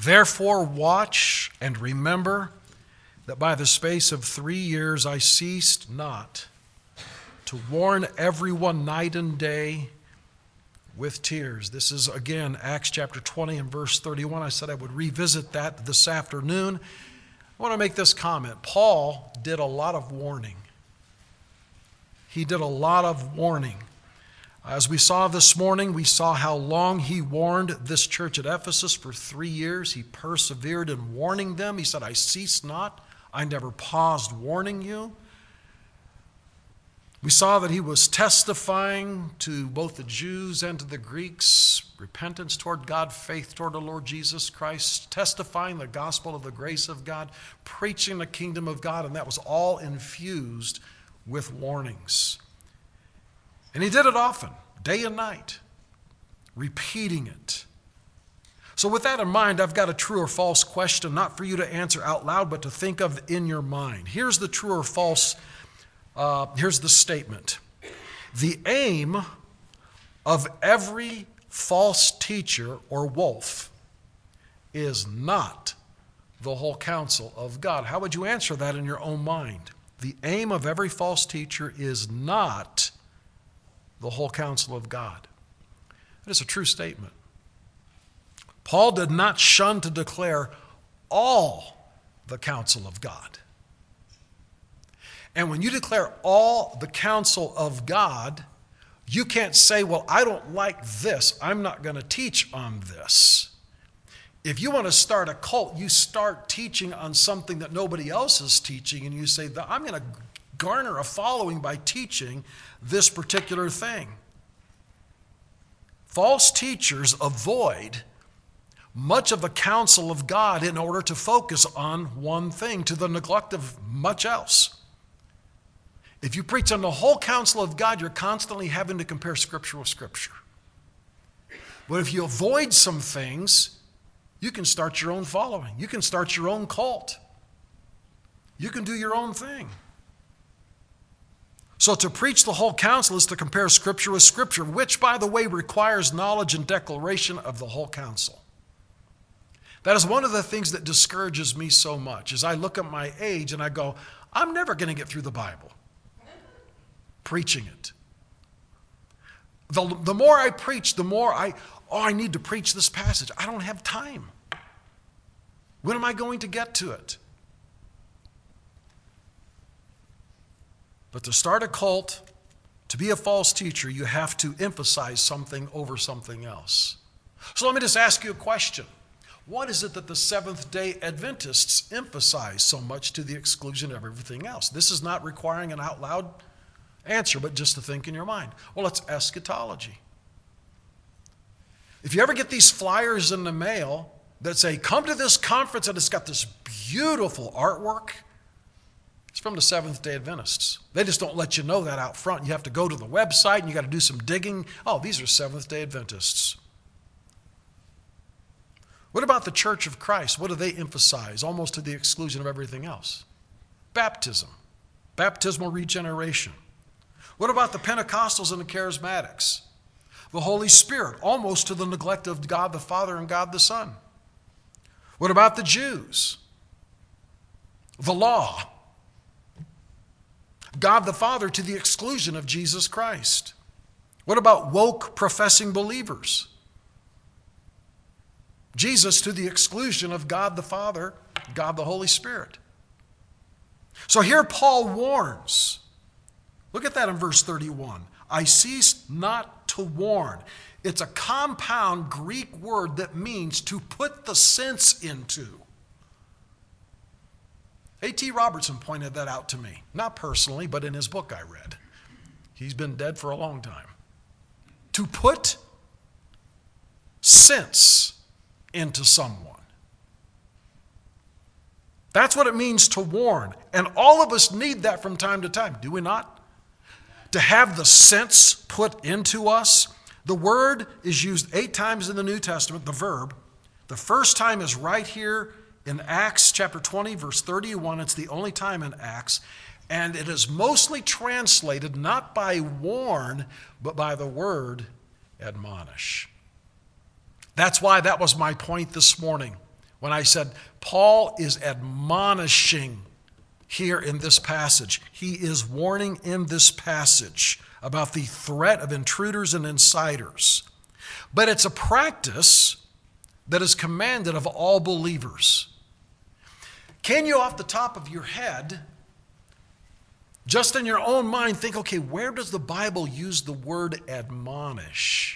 Therefore watch and remember that by the space of 3 years I ceased not to warn everyone night and day with tears. This is again Acts chapter 20 and verse 31. I said I would revisit that this afternoon. I want to make this comment. Paul did a lot of warning. He did a lot of warning. As we saw this morning, we saw how long he warned this church at Ephesus for 3 years. He persevered in warning them. He said, I cease not. I never paused warning you. We saw that he was testifying to both the Jews and to the Greeks, repentance toward God, faith toward the Lord Jesus Christ, testifying the gospel of the grace of God, preaching the kingdom of God, and that was all infused with warnings. And he did it often, day and night, repeating it. So with that in mind, I've got a true or false question, not for you to answer out loud, but to think of in your mind. Here's the true or false here's the statement. The aim of every false teacher or wolf is not the whole counsel of God. How would you answer that in your own mind? The aim of every false teacher is not the whole counsel of God. That is a true statement. Paul did not shun to declare all the counsel of God. And when you declare all the counsel of God, you can't say, well, I don't like this. I'm not going to teach on this. If you want to start a cult, you start teaching on something that nobody else is teaching, and you say, I'm going to garner a following by teaching this particular thing. False teachers avoid much of the counsel of God in order to focus on one thing, to the neglect of much else. If you preach on the whole counsel of God, you're constantly having to compare Scripture with Scripture. But if you avoid some things, you can start your own following. You can start your own cult. You can do your own thing. So to preach the whole counsel is to compare Scripture with Scripture, which, by the way, requires knowledge and declaration of the whole counsel. That is one of the things that discourages me so much, is I look at my age and I go, I'm never going to get through the Bible. Preaching it. The more I preach, the more I need to preach this passage. I don't have time. When am I going to get to it? But to start a cult, to be a false teacher, you have to emphasize something over something else. So let me just ask you a question. What is it that the Seventh-day Adventists emphasize so much to the exclusion of everything else? This is not requiring an out loud answer, but just to think in your mind. Well, it's eschatology. If you ever get these flyers in the mail that say, come to this conference, and it's got this beautiful artwork, it's from the Seventh-day Adventists. They just don't let you know that out front. You have to go to the website and you got to do some digging. Oh, these are Seventh-day Adventists. What about the Church of Christ? What do they emphasize, almost to the exclusion of everything else? Baptism, baptismal regeneration. What about the Pentecostals and the Charismatics? The Holy Spirit, almost to the neglect of God the Father and God the Son. What about the Jews? The law. God the Father to the exclusion of Jesus Christ. What about woke professing believers? Jesus to the exclusion of God the Father, God the Holy Spirit. So here Paul warns. Look at that in verse 31. I cease not to warn. It's a compound Greek word that means to put the sense into. A.T. Robertson pointed that out to me. Not personally, but in his book I read. He's been dead for a long time. To put sense into someone. That's what it means to warn. And all of us need that from time to time, do we not? To have the sense put into us. The word is used 8 times in the New Testament, the verb. The first time is right here in Acts chapter 20, verse 31. It's the only time in Acts. And it is mostly translated not by warn, but by the word admonish. That's why that was my point this morning when I said Paul is admonishing here in this passage. He is warning in this passage about the threat of intruders and insiders. But it's a practice that is commanded of all believers. Can you, off the top of your head, just in your own mind, think, okay, where does the Bible use the word admonish?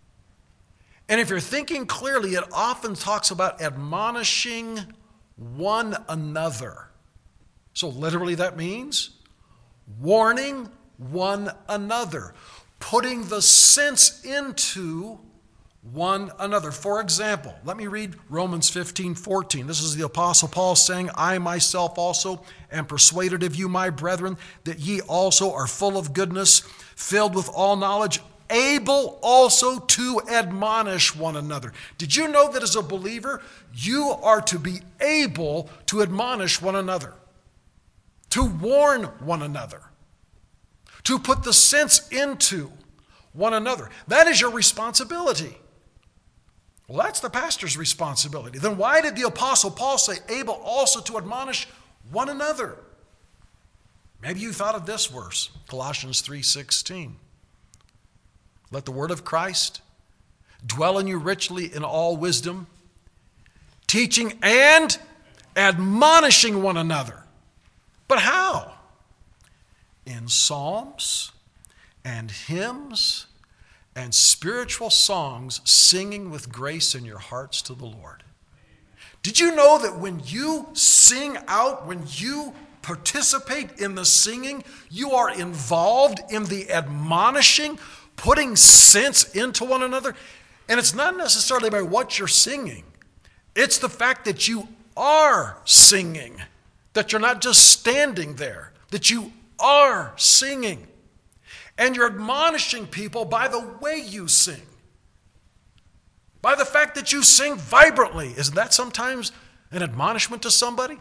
And if you're thinking clearly, it often talks about admonishing one another. So literally that means warning one another, putting the sense into one another. For example, let me read Romans 15:14. This is the Apostle Paul saying, I myself also am persuaded of you, my brethren, that ye also are full of goodness, filled with all knowledge, able also to admonish one another. Did you know that as a believer, you are to be able to admonish one another, to warn one another, to put the sense into one another? That is your responsibility. Well, that's the pastor's responsibility. Then why did the Apostle Paul say, able also to admonish one another? Maybe you thought of this verse, Colossians 3:16. Let the word of Christ dwell in you richly in all wisdom, teaching and admonishing one another. But how? In psalms and hymns and spiritual songs, singing with grace in your hearts to the Lord. Did you know that when you sing out, when you participate in the singing, you are involved in the admonishing, putting sense into one another? And it's not necessarily by what you're singing. It's the fact that you are singing, that you're not just standing there, that you are singing. And you're admonishing people by the way you sing, by the fact that you sing vibrantly. Isn't that sometimes an admonishment to somebody?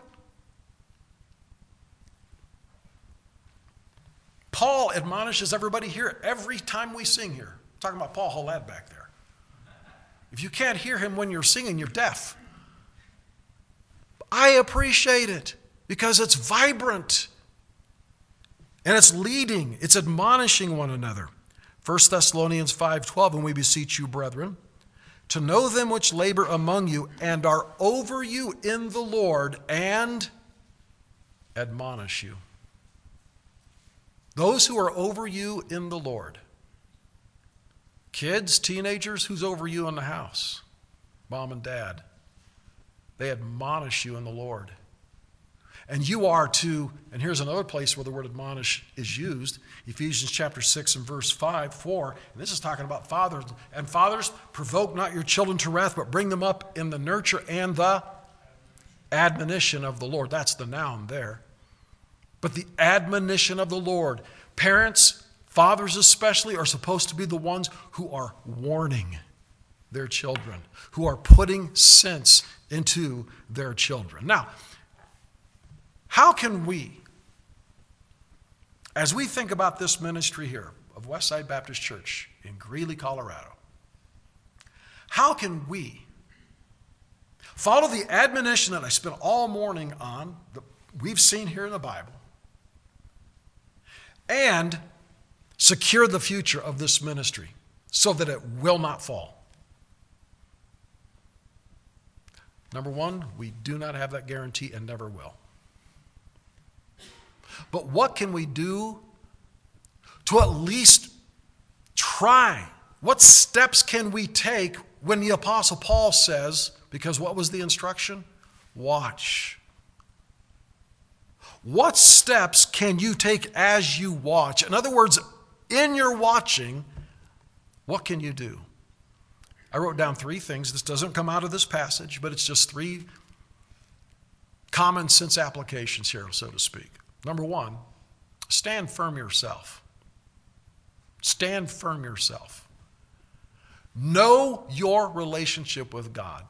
Paul admonishes everybody here every time we sing here. I'm talking about Paul Halad back there. If you can't hear him when you're singing, you're deaf. I appreciate it because it's vibrant. And it's leading, it's admonishing one another. 1 Thessalonians 5:12, and we beseech you, brethren, to know them which labor among you and are over you in the Lord and admonish you. Those who are over you in the Lord. Kids, teenagers, who's over you in the house? Mom and dad. They admonish you in the Lord. And you are to, and here's another place where the word admonish is used, Ephesians chapter 6 and verse 4, and this is talking about fathers. And fathers, provoke not your children to wrath, but bring them up in the nurture and the admonition of the Lord. That's the noun there. But the admonition of the Lord. Parents, fathers especially, are supposed to be the ones who are warning their children, who are putting sense into their children. Now, how can we, as we think about this ministry here of Westside Baptist Church in Greeley, Colorado, how can we follow the admonition that I spent all morning on, that we've seen here in the Bible, and secure the future of this ministry so that it will not fall? Number one, we do not have that guarantee and never will. But what can we do to at least try? What steps can we take when the Apostle Paul says, because what was the instruction? Watch. What steps can you take as you watch? In other words, in your watching, what can you do? I wrote down 3 things. This doesn't come out of this passage, but it's just 3 common sense applications here, so to speak. Number 1, stand firm yourself. Stand firm yourself. Know your relationship with God.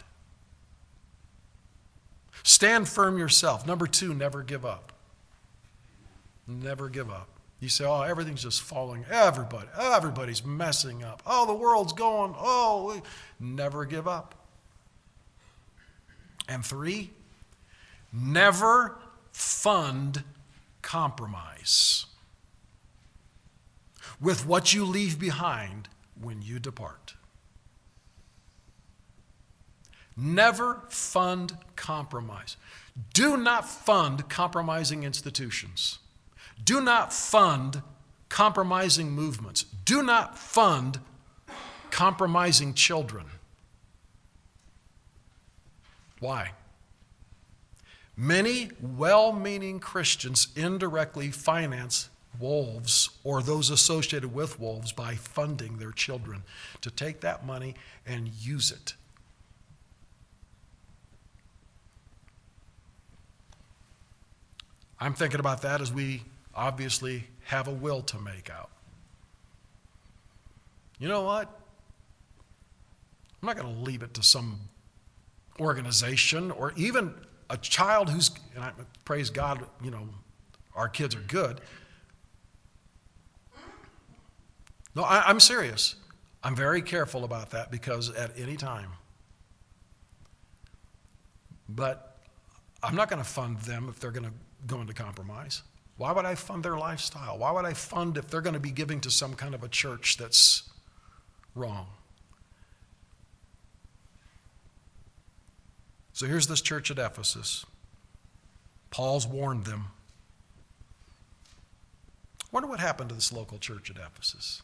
Stand firm yourself. Number 2, never give up. Never give up. You say, oh, everything's just falling. Everybody's messing up. Oh, the world's going. Never give up. And 3, never fund compromise with what you leave behind when you depart. Never fund compromise. Do not fund compromising institutions. Do not fund compromising movements. Do not fund compromising children. Why? Many well-meaning Christians indirectly finance wolves or those associated with wolves by funding their children to take that money and use it. I'm thinking about that as we obviously have a will to make out. You know what? I'm not going to leave it to some organization or even a child who's, and I praise God, our kids are good. No, I'm serious. I'm very careful about that because at any time. But I'm not going to fund them if they're going to go into compromise. Why would I fund their lifestyle? Why would I fund if they're going to be giving to some kind of a church that's wrong? So here's this church at Ephesus. Paul's warned them. I wonder what happened to this local church at Ephesus.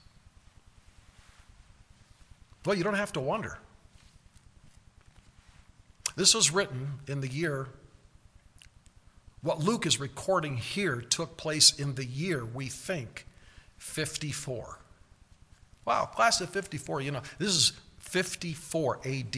Well, you don't have to wonder. This was written in the year, what Luke is recording here took place in the year, we think, 54. Wow, class of 54, this is 54 AD.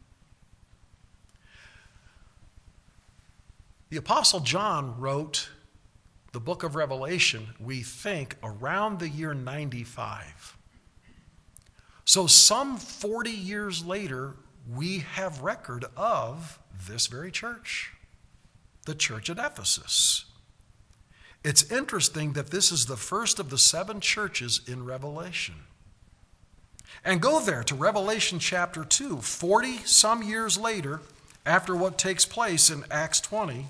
The Apostle John wrote the book of Revelation, we think, around the year 95. So some 40 years later, we have record of this very church, the church at Ephesus. It's interesting that this is the first of the 7 churches in Revelation. And go there to Revelation chapter 2, 40 some years later, after what takes place in Acts 20.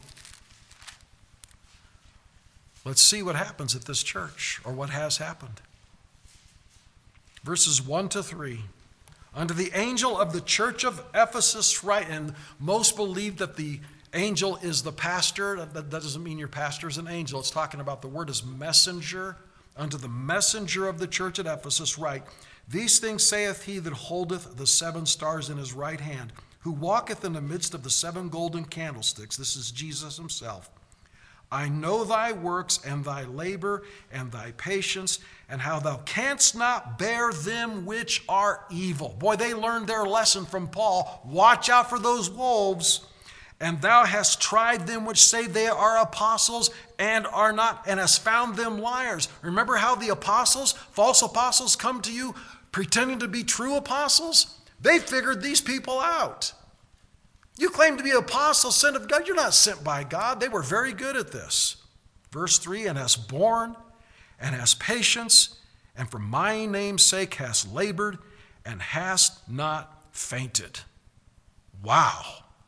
Let's see what happens at this church, or what has happened. Verses 1 to 3. Unto the angel of the church of Ephesus write, and most believe that the angel is the pastor. That doesn't mean your pastor is an angel. It's talking about the word is messenger. Unto the messenger of the church at Ephesus write, these things saith he that holdeth the 7 stars in his right hand, who walketh in the midst of the 7 golden candlesticks. This is Jesus himself. I know thy works and thy labor and thy patience, and how thou canst not bear them which are evil. Boy, they learned their lesson from Paul. Watch out for those wolves. And thou hast tried them which say they are apostles and are not, and hast found them liars. Remember how the apostles, false apostles, come to you pretending to be true apostles? They figured these people out. You claim to be an apostle, sent of God. You're not sent by God. They were very good at this. Verse 3, and hast borne, and hast patience, and for my name's sake hast labored, and hast not fainted. Wow.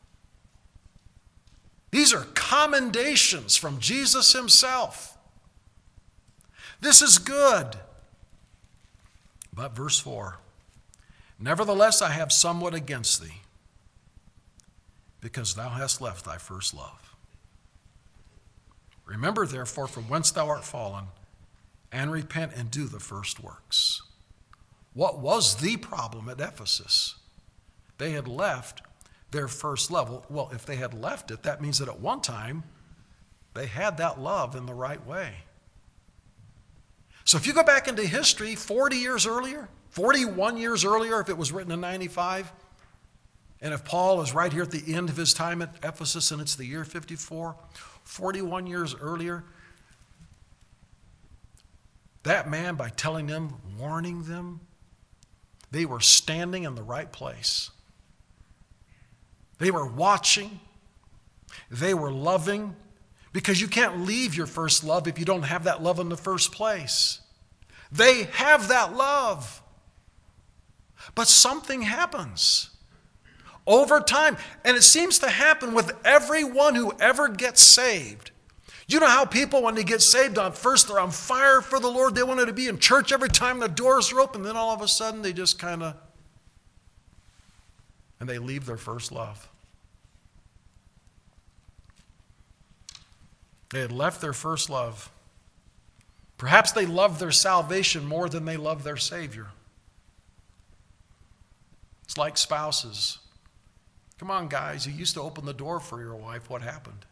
These are commendations from Jesus himself. This is good. But verse 4, nevertheless I have somewhat against thee, because thou hast left thy first love. Remember, therefore, from whence thou art fallen, and repent and do the first works. What was the problem at Ephesus? They had left their first love. Well, if they had left it, that means that at one time, they had that love in the right way. So if you go back into history 40 years earlier, 41 years earlier, if it was written in 95, and if Paul is right here at the end of his time at Ephesus and it's the year 54, 41 years earlier, that man, by telling them, warning them, they were standing in the right place. They were watching. They were loving. Because you can't leave your first love if you don't have that love in the first place. They have that love. But something happens. over time. And it seems to happen with everyone who ever gets saved. You know how people, when they get saved, first they're on fire for the Lord. They wanted to be in church every time the doors are open. Then all of a sudden they just and they leave their first love. They had left their first love. Perhaps they loved their salvation more than they loved their Savior. It's like spouses. Come on, guys, you used to open the door for your wife. What happened?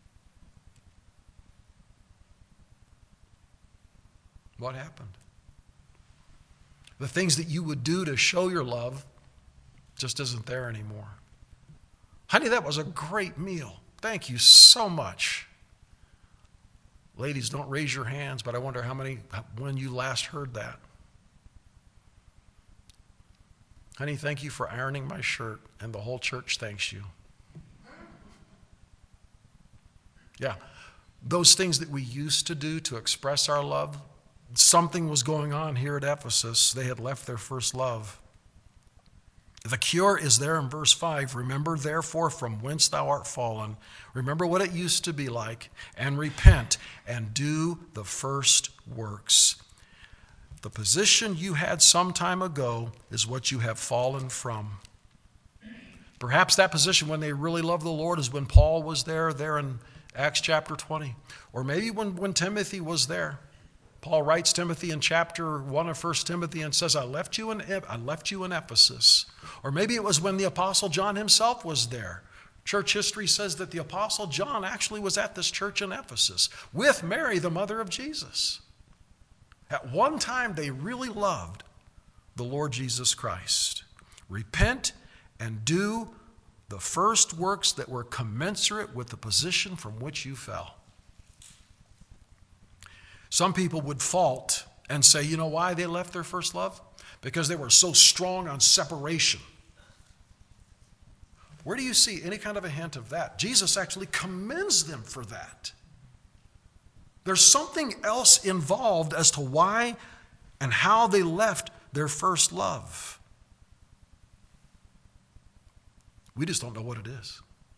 What happened? The things that you would do to show your love just isn't there anymore. Honey, that was a great meal. Thank you so much. Ladies, don't raise your hands, but I wonder when you last heard that. Honey, thank you for ironing my shirt, and the whole church thanks you. Yeah, those things that we used to do to express our love, something was going on here at Ephesus. They had left their first love. The cure is there in verse 5. Remember, therefore, from whence thou art fallen. Remember what it used to be like, and repent and do the first works. The position you had some time ago is what you have fallen from. Perhaps that position when they really loved the Lord is when Paul was there in Acts chapter 20. Or maybe when Timothy was there. Paul writes Timothy in chapter 1 of 1 Timothy and says, I left you in Ephesus. Or maybe it was when the Apostle John himself was there. Church history says that the Apostle John actually was at this church in Ephesus with Mary, the mother of Jesus. At one time, they really loved the Lord Jesus Christ. Repent and do the first works that were commensurate with the position from which you fell. Some people would fault and say, you know why they left their first love? Because they were so strong on separation. Where do you see any kind of a hint of that? Jesus actually commends them for that. There's something else involved as to why and how they left their first love. We just don't know what it is.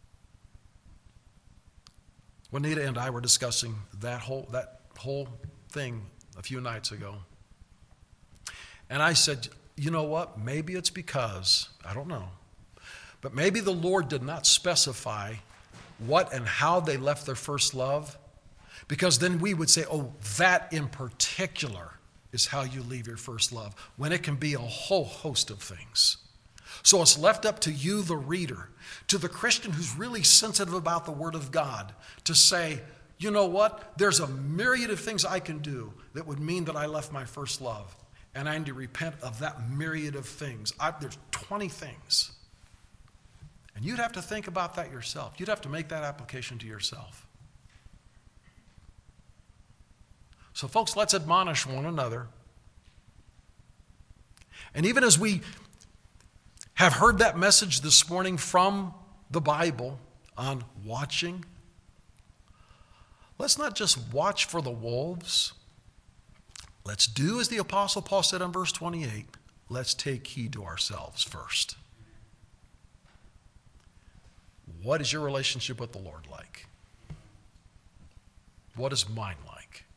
Juanita and I were discussing that whole thing a few nights ago. And I said, you know what? Maybe it's because, I don't know, but maybe the Lord did not specify what and how they left their first love, because then we would say, oh, that in particular is how you leave your first love, when it can be a whole host of things. So it's left up to you, the reader, to the Christian who's really sensitive about the Word of God, to say, you know what? There's a myriad of things I can do that would mean that I left my first love. And I need to repent of that myriad of things. There's 20 things. And you'd have to think about that yourself. You'd have to make that application to yourself. So folks, let's admonish one another. And even as we have heard that message this morning from the Bible on watching, let's not just watch for the wolves. Let's do as the Apostle Paul said in verse 28. Let's take heed to ourselves first. What is your relationship with the Lord like? What is mine like?